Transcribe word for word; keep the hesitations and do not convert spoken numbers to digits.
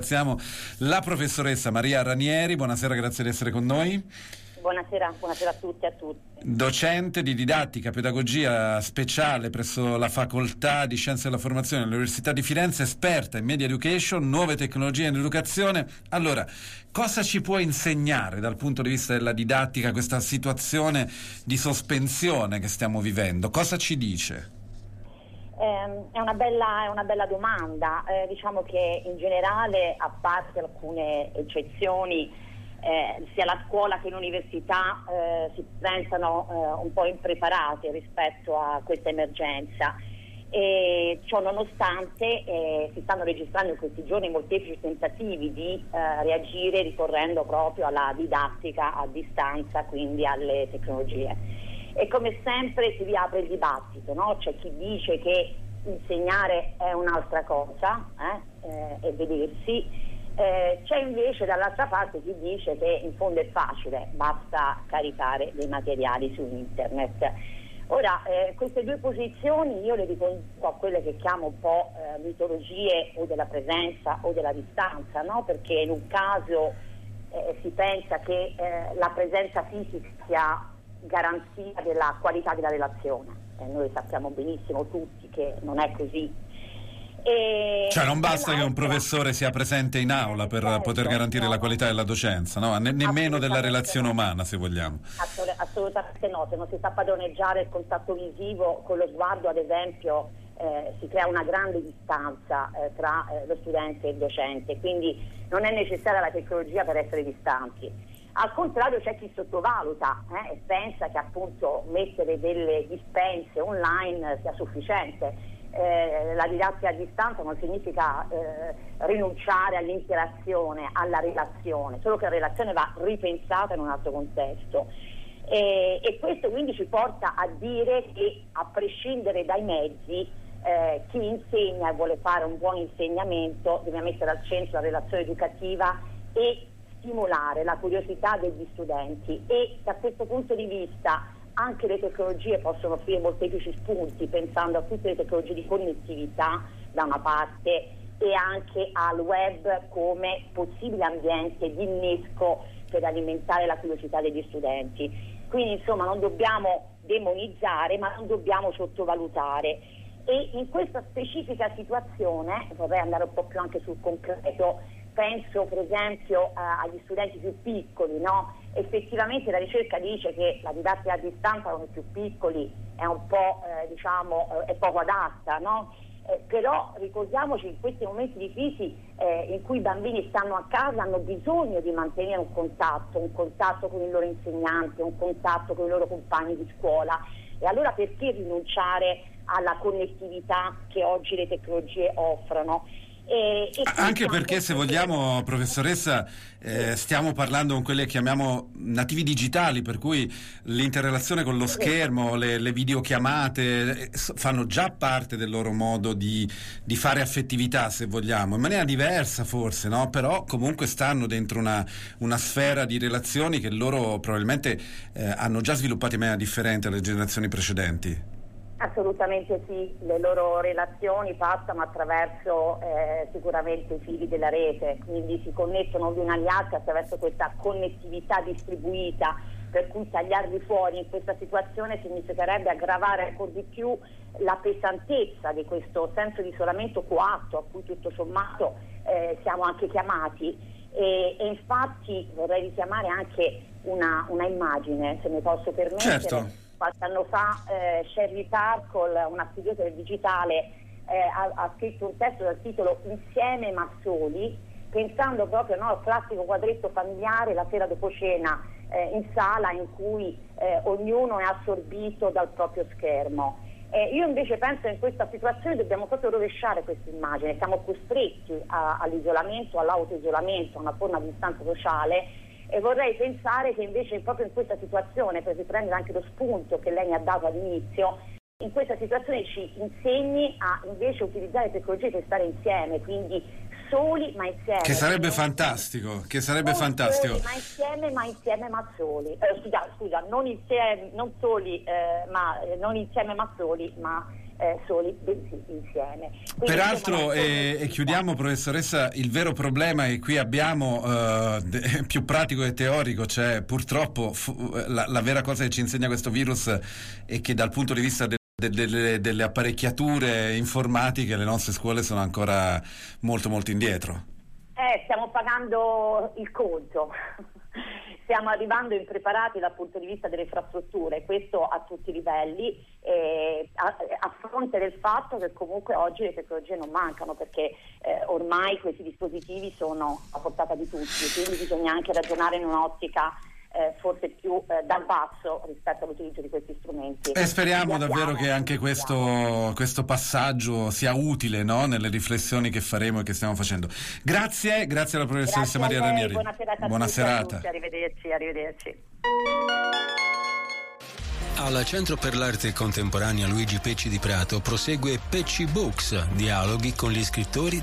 ringraziamo la professoressa Maria Ranieri. Buonasera, grazie di essere con noi. Buonasera, buonasera a tutti e a tutti. Docente di didattica, pedagogia speciale presso la Facoltà di Scienze della Formazione dell'Università di Firenze, esperta in media education, nuove tecnologie in educazione. Allora, cosa ci può insegnare dal punto di vista della didattica questa situazione di sospensione che stiamo vivendo? Cosa ci dice? Eh, è una bella, è una bella domanda. Eh, diciamo che in generale, a parte alcune eccezioni, Eh, sia la scuola che l'università eh, si presentano eh, un po' impreparate rispetto a questa emergenza, e ciò nonostante eh, si stanno registrando in questi giorni molteplici tentativi di eh, reagire ricorrendo proprio alla didattica a distanza, quindi alle tecnologie. E come sempre si riapre il dibattito, no? C'è chi dice che insegnare è un'altra cosa eh, eh, e vedersi. Eh, c'è invece dall'altra parte chi dice che in fondo è facile, basta caricare dei materiali su internet. Ora, eh, queste due posizioni io le riconduco a quelle che chiamo un po' eh, mitologie o della presenza o della distanza, no? Perché in un caso eh, si pensa che eh, la presenza fisica sia garanzia della qualità della relazione, e noi sappiamo benissimo tutti che non è così. E cioè non basta che un professore sia presente in aula per certo, poter garantire no, la qualità della docenza, no? Ne- nemmeno della relazione no. umana, se vogliamo. Assolut- assolutamente no, se non si sa padroneggiare il contatto visivo con lo sguardo, ad esempio, eh, si crea una grande distanza eh, tra eh, lo studente e il docente, quindi non è necessaria la tecnologia per essere distanti. Al contrario, c'è chi sottovaluta eh, e pensa che appunto mettere delle dispense online sia sufficiente. Eh, la didattica a distanza non significa eh, rinunciare all'interazione, alla relazione, solo che la relazione va ripensata in un altro contesto. E, e questo quindi ci porta a dire che, a prescindere dai mezzi, eh, chi insegna e vuole fare un buon insegnamento deve mettere al centro la relazione educativa e stimolare la curiosità degli studenti, e da questo punto di vista anche le tecnologie possono offrire molteplici spunti, pensando a tutte le tecnologie di connettività da una parte e anche al web come possibile ambiente di innesco per alimentare la curiosità degli studenti. Quindi insomma non dobbiamo demonizzare, ma non dobbiamo sottovalutare. E in questa specifica situazione, vorrei andare un po' più anche sul concreto, penso per esempio uh, agli studenti più piccoli, no? Effettivamente la ricerca dice che la didattica a distanza con i più piccoli è un po' eh, diciamo eh, è poco adatta, no? Eh, però ricordiamoci in questi momenti di crisi eh, in cui i bambini stanno a casa, hanno bisogno di mantenere un contatto, un contatto con il loro insegnante, un contatto con i loro compagni di scuola, e allora perché rinunciare alla connettività che oggi le tecnologie offrono? E, e anche perché, se vogliamo, professoressa, eh, stiamo parlando con quelle che chiamiamo nativi digitali, per cui l'interrelazione con lo schermo, le, le videochiamate eh, fanno già parte del loro modo di, di fare affettività, se vogliamo, in maniera diversa forse, no? Però comunque stanno dentro una, una sfera di relazioni che loro probabilmente eh, hanno già sviluppato in maniera differente alle generazioni precedenti. Assolutamente sì, le loro relazioni passano attraverso eh, sicuramente i fili della rete, quindi si connettono gli uni agli altri attraverso questa connettività distribuita, per cui tagliarli fuori in questa situazione significherebbe aggravare ancora di più la pesantezza di questo senso di isolamento coatto a cui tutto sommato eh, siamo anche chiamati. E, e infatti vorrei richiamare anche una, una immagine, se mi posso permettere. Certo. Qualche anno fa eh, Sherry Turkle, una studiosa del digitale, eh, ha, ha scritto un testo dal titolo Insieme ma soli, pensando proprio, no, al classico quadretto familiare la sera dopo cena eh, in sala, in cui eh, ognuno è assorbito dal proprio schermo. Eh, io invece penso che in questa situazione dobbiamo proprio rovesciare questa immagine, siamo costretti a, all'isolamento, all'autoisolamento, a una forma di distanza sociale. E vorrei pensare che invece proprio in questa situazione, per riprendere anche lo spunto che lei mi ha dato all'inizio, in questa situazione ci insegni a invece utilizzare tecnologie per stare insieme, quindi soli ma insieme. Che sarebbe fantastico, che sarebbe non fantastico. Soli, ma insieme, ma insieme, ma soli. Eh, scusa, scusa, non insieme, non soli, eh, ma non insieme, ma soli, ma eh, soli, bensì insieme. Quindi, Peraltro, insomma, e, e chiudiamo, professoressa, il vero problema che qui abbiamo, eh, de- più pratico e teorico, cioè purtroppo fu- la, la vera cosa che ci insegna questo virus è che dal punto di vista de- de- delle, delle apparecchiature informatiche le nostre scuole sono ancora molto molto indietro. Eh, stiamo pagando il conto. Stiamo arrivando impreparati dal punto di vista delle infrastrutture, questo a tutti i livelli, eh, a, a fronte del fatto che comunque oggi le tecnologie non mancano, perché eh, ormai questi dispositivi sono a portata di tutti, quindi bisogna anche ragionare in un'ottica eh, forse più eh, dal basso rispetto all'utilizzo di questi strumenti. E speriamo Li davvero abbiamo, che anche questo, questo passaggio sia utile, no? Nelle riflessioni che faremo e che stiamo facendo. Grazie, grazie alla professoressa Grazie Maria a lei, Ranieri. buona serata. Buona a tutti, serata. a tutti, arrivederci, arrivederci. Al Centro per l'Arte Contemporanea Luigi Pecci di Prato prosegue Pecci Books, dialoghi con gli scrittori